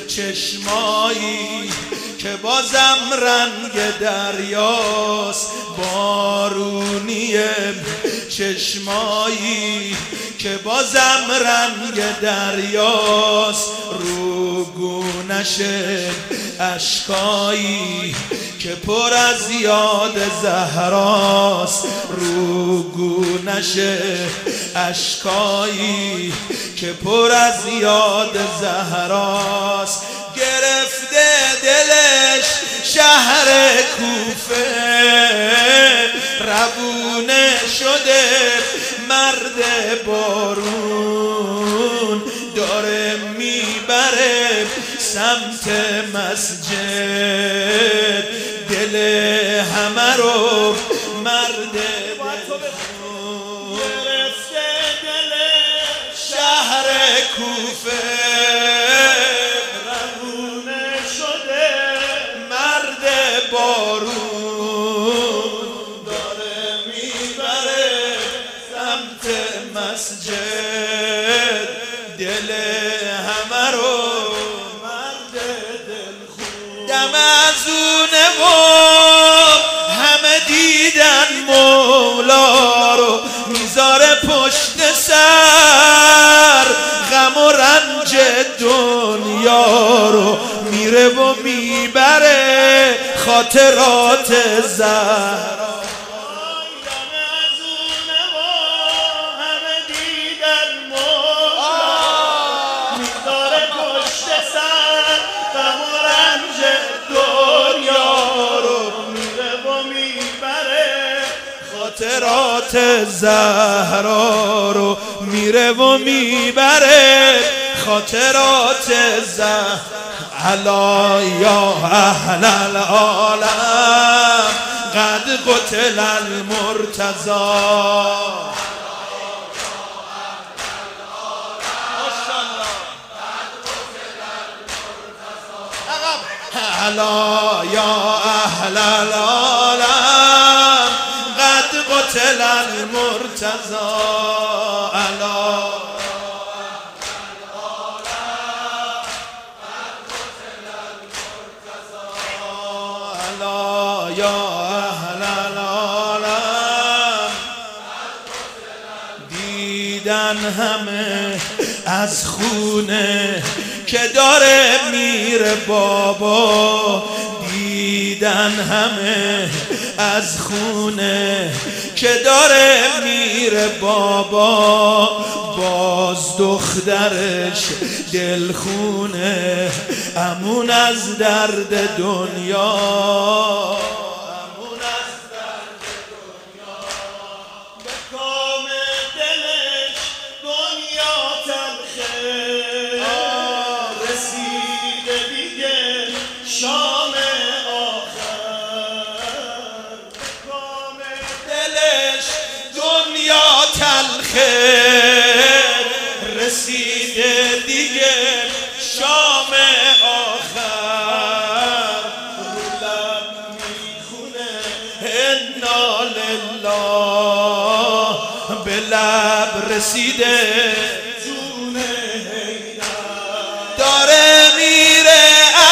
چشمایی که بازم رنگ دریاست بارونیه، چشمایی که بازم رنگ دریاست رو گونشه اشکایی که پر از یاد زهراست، رو گونشه اشکایی که پر از یاد زهراست. گرفته دلش شهر کوفه، روونه شده مرد بارون، داره میبره سمت مسجد دل همه رو مرد بارون. گرفته دل شهر کوفه، روونه شده مرد بارون، داره میبره سمت مسجد دل همه رو مرد دلخون. دم از اونه و همه دیدن مولا رو میذاره پشت سر، غم و رنج دنیا رو میره و میبره خاطرات زهرا. خاطرات زهرا رو میره و میبره خاطرات زهرا. الا یا اهل العالم قد قتل المرتضی. الا یا اهل العالم قد قتل المرتضی. الا یا اهل العالم دیدن همه از خونه که داره میره بابا، دیدن همه از خونه که داره میره بابا، باز دخترش دلخونه امون از درد دنیا. شام آخر کام دلش دنیا تلخه، رسیده دیگه شام آخر، رو لب میخونه انا لله، به لب رسیده جون حیدر، داره میره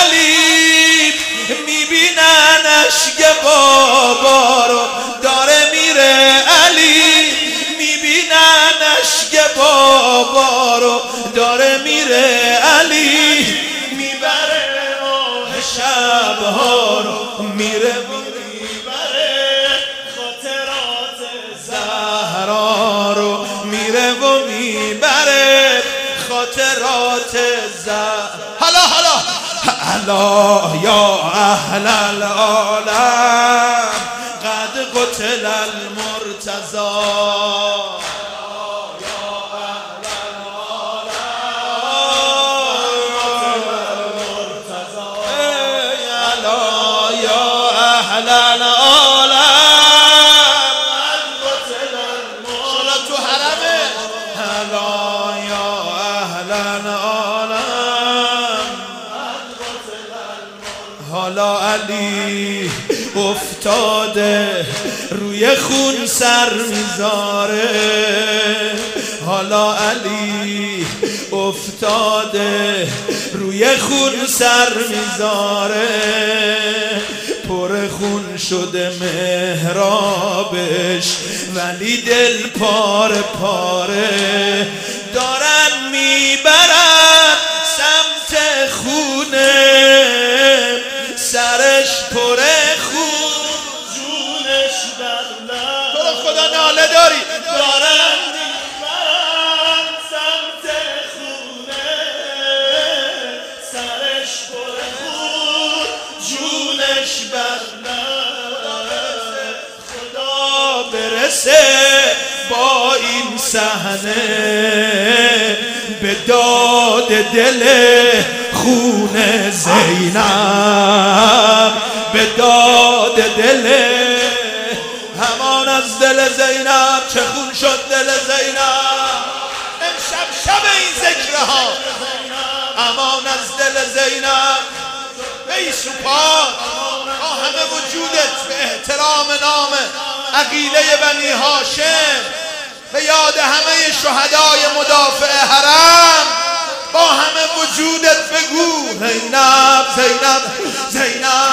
اشک بابا رو، داره میره علی میبینن اشک بابا رو، داره میره علی میبره آه شبها رو، میره میبره خاطرات زهرا رو، میره و میبره خاطرات زهرا. حالا الا یا اهل العالم قد قتل المرتضی. الا یا اهل العالم قد قتل المرتضی. تو حرمه الا یا اهل العالم. حالا علی افتاده روی خون سر میذاره، حالا علی افتاده روی خون سر میذاره، پر خون شده محرابش ولی دل پاره پاره. دارن میبرن سمت خونه، سرش پر خون جونش برلن. تو رو خدا ناله داری. دارن میبرن سمت خونه، سرش پر خون جونش برلن. خدا برسه با این صحنه به داد دل خون زینب، به داد دل همان از دل زینب. چه خون شد دل زینب امشب شب این ذکرها. امان از دل زینب ای سپاه با همه وجودت به احترام نام عقیله بنی هاشم، به یاد همه شهدای مدافع حرم، با همه وجودت بگو زینب زینب زینب